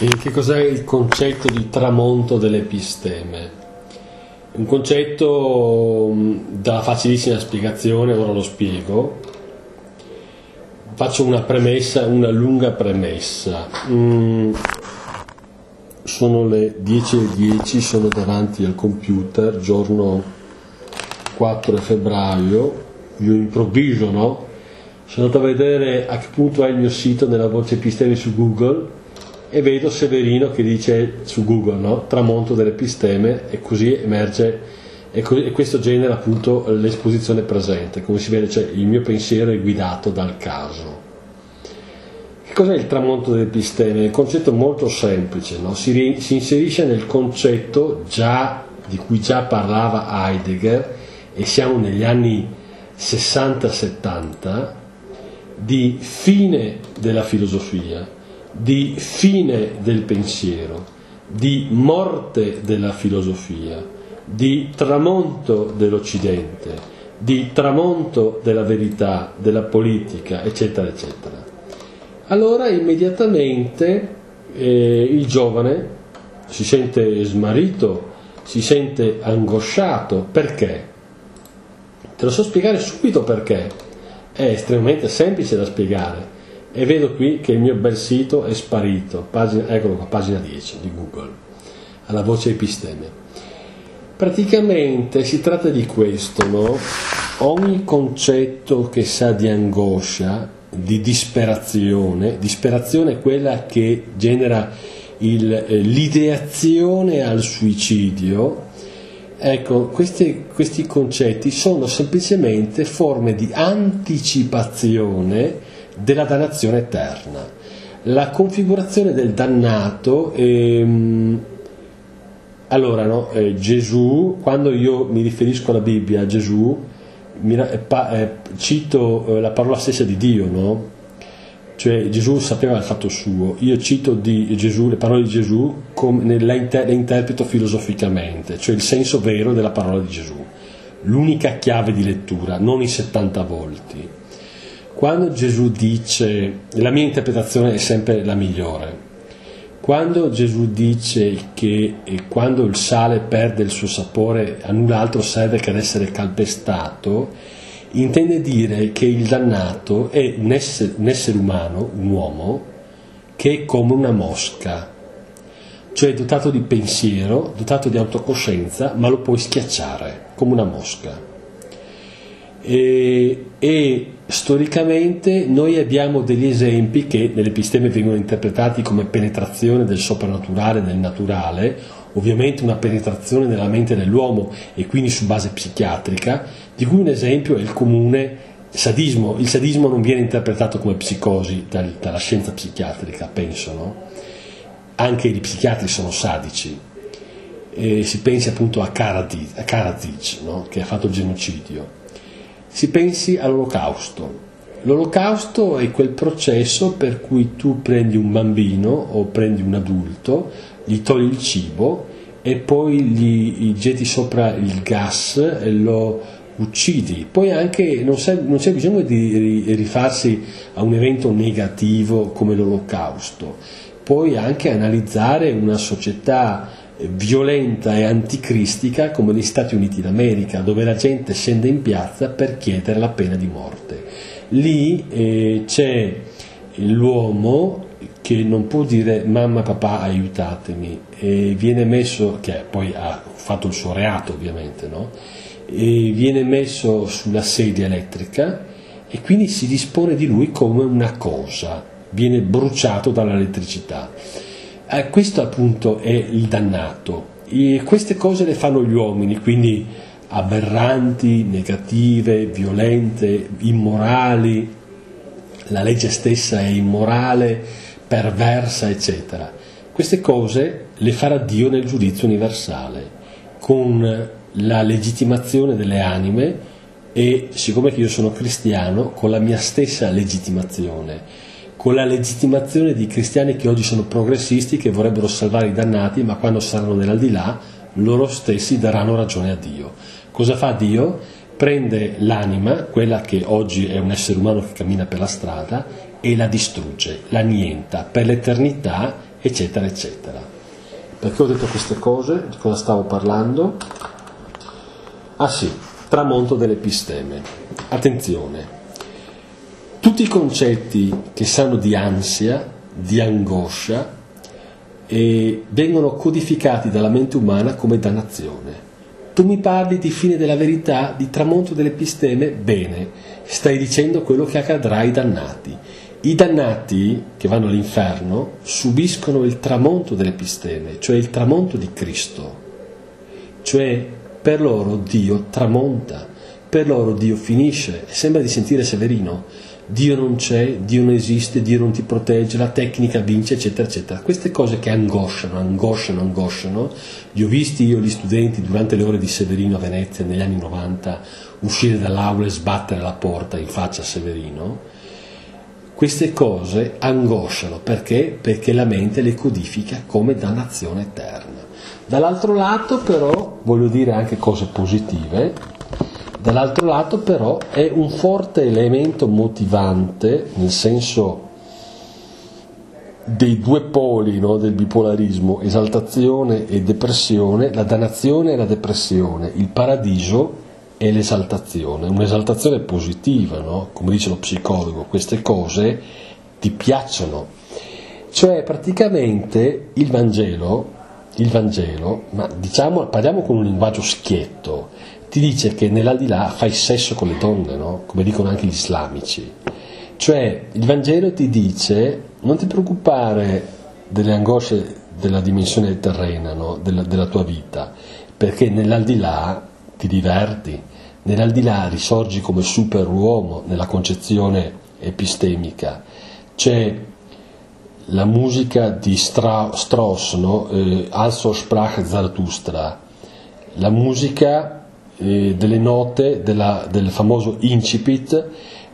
E che cos'è il concetto di tramonto dell'episteme? Un concetto da facilissima spiegazione, ora lo spiego. Faccio una premessa, una lunga premessa. Sono le 10:10, sono davanti al computer, giorno 4 febbraio, io improvviso, no? Sono andato a vedere a che punto è il mio sito nella voce episteme su Google e vedo Severino che dice su Google, no? Tramonto dell'episteme, e così emerge, e questo genera appunto l'esposizione presente. Come si vede, cioè, il mio pensiero è guidato dal caso. Che cos'è il tramonto dell'episteme? È un concetto molto semplice, no? Si inserisce nel concetto di cui già parlava Heidegger, e siamo negli anni 60-70, di fine della filosofia, di fine del pensiero, di morte della filosofia, di tramonto dell'Occidente, di tramonto della verità, della politica, eccetera, eccetera. Allora immediatamente il giovane si sente smarrito, si sente angosciato. Perché? Te lo so spiegare subito perché. È estremamente semplice da spiegare. E vedo qui che il mio bel sito è sparito, eccolo qua, pagina 10 di Google, alla voce episteme. Praticamente si tratta di questo, no? Ogni concetto che sa di angoscia, di disperazione è quella che genera l'ideazione al suicidio. Ecco, questi concetti sono semplicemente forme di anticipazione della dannazione eterna. La configurazione del dannato allora, no, Gesù, quando io mi riferisco alla Bibbia, a Gesù, cito la parola stessa di Dio, no? Cioè Gesù sapeva il fatto suo, io cito di Gesù, le parole di Gesù, le interpreto filosoficamente, cioè il senso vero della parola di Gesù, l'unica chiave di lettura, non i 70 volti. Quando Gesù dice, la mia interpretazione è sempre la migliore, quando Gesù dice che quando il sale perde il suo sapore a null'altro serve che ad essere calpestato, intende dire che il dannato è un essere umano, un uomo, che è come una mosca, cioè dotato di pensiero, dotato di autocoscienza, ma lo puoi schiacciare come una mosca. E storicamente noi abbiamo degli esempi che nell'episteme vengono interpretati come penetrazione del soprannaturale nel naturale, ovviamente una penetrazione nella mente dell'uomo e quindi su base psichiatrica, di cui un esempio è il comune sadismo. Il sadismo non viene interpretato come psicosi dalla scienza psichiatrica, penso, no? Anche gli psichiatri sono sadici. Si pensi appunto a Karadzic, no? Che ha fatto il genocidio. Si pensi all'olocausto. L'olocausto è quel processo per cui tu prendi un bambino o prendi un adulto, gli togli il cibo e poi gli getti sopra il gas e lo uccidi. Poi anche non c'è bisogno di rifarsi a un evento negativo come l'olocausto. Puoi anche analizzare una società violenta e anticristica come gli Stati Uniti d'America, dove la gente scende in piazza per chiedere la pena di morte. Lì c'è l'uomo che non può dire mamma, papà, aiutatemi, e viene messo, che poi ha fatto il suo reato ovviamente, no? E viene messo sulla sedia elettrica e quindi si dispone di lui come una cosa, viene bruciato dall'elettricità. Questo appunto è il dannato. E queste cose le fanno gli uomini, quindi aberranti, negative, violente, immorali, la legge stessa è immorale, perversa, eccetera. Queste cose le farà Dio nel giudizio universale, con la legittimazione delle anime e, siccome che io sono cristiano, con la mia stessa legittimazione, con la legittimazione di cristiani che oggi sono progressisti, che vorrebbero salvare i dannati, ma quando saranno nell'aldilà loro stessi daranno ragione a Dio. Cosa fa Dio? Prende l'anima, quella che oggi è un essere umano che cammina per la strada, e la distrugge, la annienta per l'eternità, eccetera, eccetera. Perché ho detto queste cose? Di cosa stavo parlando? Ah sì, tramonto dell'episteme. Attenzione, tutti i concetti che sanno di ansia, di angoscia, vengono codificati dalla mente umana come dannazione. Tu mi parli di fine della verità, di tramonto dell'episteme? Bene, stai dicendo quello che accadrà ai dannati. I dannati che vanno all'inferno subiscono il tramonto dell'episteme, cioè il tramonto di Cristo. Cioè per loro Dio tramonta, per loro Dio finisce. Sembra di sentire Severino. Dio non c'è, Dio non esiste, Dio non ti protegge, la tecnica vince, eccetera, eccetera. Queste cose che angosciano, li ho visti io, gli studenti, durante le ore di Severino a Venezia negli anni 90, uscire dall'aula e sbattere la porta in faccia a Severino. Queste cose angosciano, perché? Perché la mente le codifica come dannazione eterna. Dall'altro lato però, voglio dire anche cose positive, dall'altro lato però è un forte elemento motivante, nel senso dei due poli, no, del bipolarismo, esaltazione e depressione, la dannazione e la depressione, il paradiso e l'esaltazione, un'esaltazione positiva, no? Come dice lo psicologo, queste cose ti piacciono, cioè praticamente il Vangelo, ma diciamo, parliamo con un linguaggio schietto, ti dice che nell'aldilà fai sesso con le donne, no? Come dicono anche gli islamici. Cioè il Vangelo ti dice non ti preoccupare delle angosce della dimensione terrena, no? della tua vita, perché nell'aldilà ti diverti, nell'aldilà risorgi come superuomo nella concezione epistemica. C'è la musica di Strauss, no? Also sprach Zarathustra, la musica delle note del famoso incipit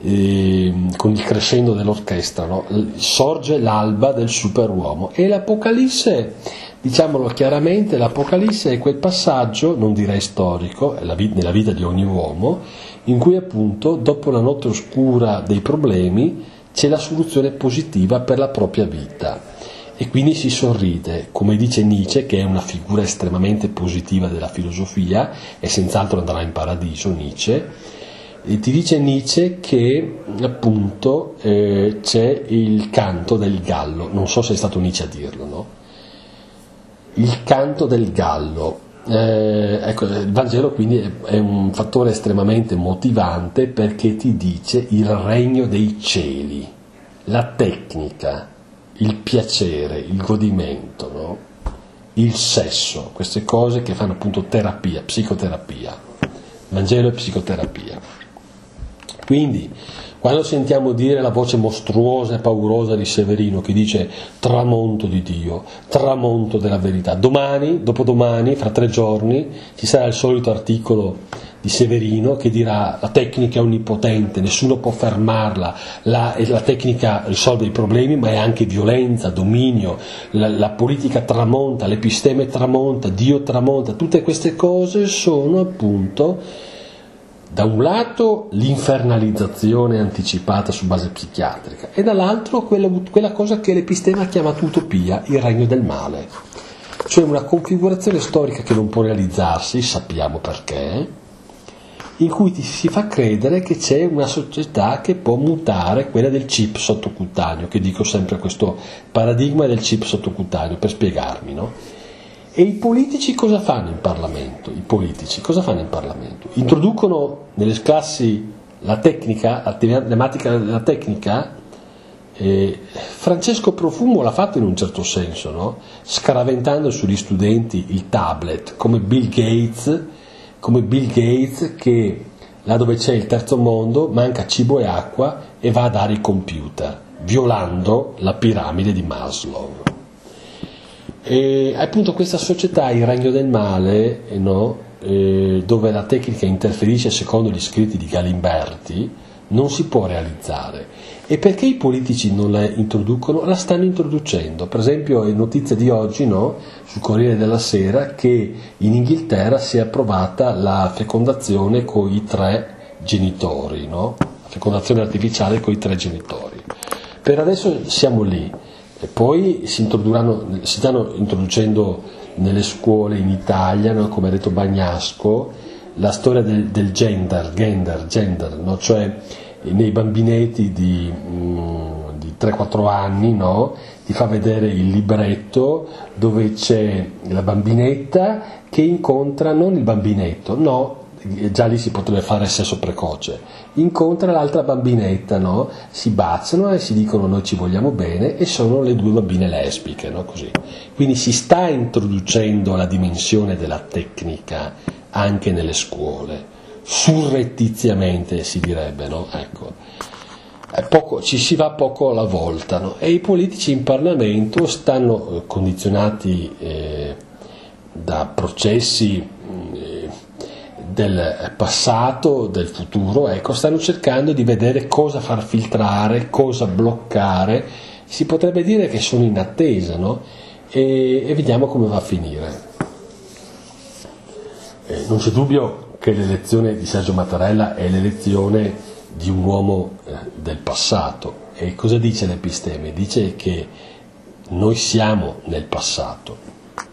con il crescendo dell'orchestra, no? Sorge l'alba del superuomo, e l'Apocalisse, diciamolo chiaramente, l'Apocalisse è quel passaggio, non direi storico, è nella vita di ogni uomo, in cui appunto dopo la notte oscura dei problemi c'è la soluzione positiva per la propria vita. E quindi si sorride, come dice Nietzsche, che è una figura estremamente positiva della filosofia, e senz'altro andrà in paradiso Nietzsche, e ti dice Nietzsche che appunto c'è il canto del gallo, non so se è stato Nietzsche a dirlo, no? Il canto del gallo, ecco, il Vangelo quindi è un fattore estremamente motivante, perché ti dice il regno dei cieli, la tecnica, il piacere, il godimento, no? Il sesso, queste cose che fanno appunto terapia, psicoterapia. Vangelo e psicoterapia. Quindi, quando sentiamo dire la voce mostruosa e paurosa di Severino che dice tramonto di Dio, tramonto della verità, domani, dopodomani, fra 3 giorni, ci sarà il solito articolo di Severino che dirà la tecnica è onnipotente, nessuno può fermarla, la tecnica risolve i problemi, ma è anche violenza, dominio, la politica tramonta, l'episteme tramonta, Dio tramonta. Tutte queste cose sono appunto, da un lato l'infernalizzazione anticipata su base psichiatrica, e dall'altro quella cosa che l'epistema ha chiamato utopia, il regno del male, cioè una configurazione storica che non può realizzarsi, sappiamo perché, in cui ti si fa credere che c'è una società che può mutare, quella del chip sottocutaneo, che dico sempre questo paradigma del chip sottocutaneo per spiegarmi, no? E i politici cosa fanno in Parlamento? Introducono nelle classi la tecnica, la tematica della tecnica. Francesco Profumo l'ha fatto in un certo senso, no? Scaraventando sugli studenti il tablet, come Bill Gates che là dove c'è il terzo mondo manca cibo e acqua e va a dare i computer, violando la piramide di Maslow. E appunto questa società, il regno del male, no? Dove la tecnica interferisce secondo gli scritti di Galimberti, non si può realizzare. E perché i politici non la introducono? La stanno introducendo. Per esempio è notizia di oggi, no? Sul Corriere della Sera, che in Inghilterra si è approvata la fecondazione con i 3 genitori, no? La fecondazione artificiale con i 3 genitori. Per adesso siamo lì. E poi si stanno introducendo nelle scuole in Italia, no? Come ha detto Bagnasco, la storia del gender, no? Cioè nei bambinetti di 3-4 anni, no? Ti fa vedere il libretto dove c'è la bambinetta che incontra non il bambinetto, no, già lì si potrebbe fare sesso precoce, incontra l'altra bambinetta, no? Si baciano e si dicono noi ci vogliamo bene e sono le due bambine lesbiche, no? Così. Quindi si sta introducendo la dimensione della tecnica anche nelle scuole, surrettiziamente si direbbe, no? Ecco. Ci si va poco alla volta, no? E i politici in Parlamento stanno condizionati da processi del passato, del futuro, ecco, stanno cercando di vedere cosa far filtrare, cosa bloccare, si potrebbe dire che sono in attesa, no? E vediamo come va a finire. Non c'è dubbio che l'elezione di Sergio Mattarella è l'elezione di un uomo del passato. E cosa dice l'Episteme? Dice che noi siamo nel passato.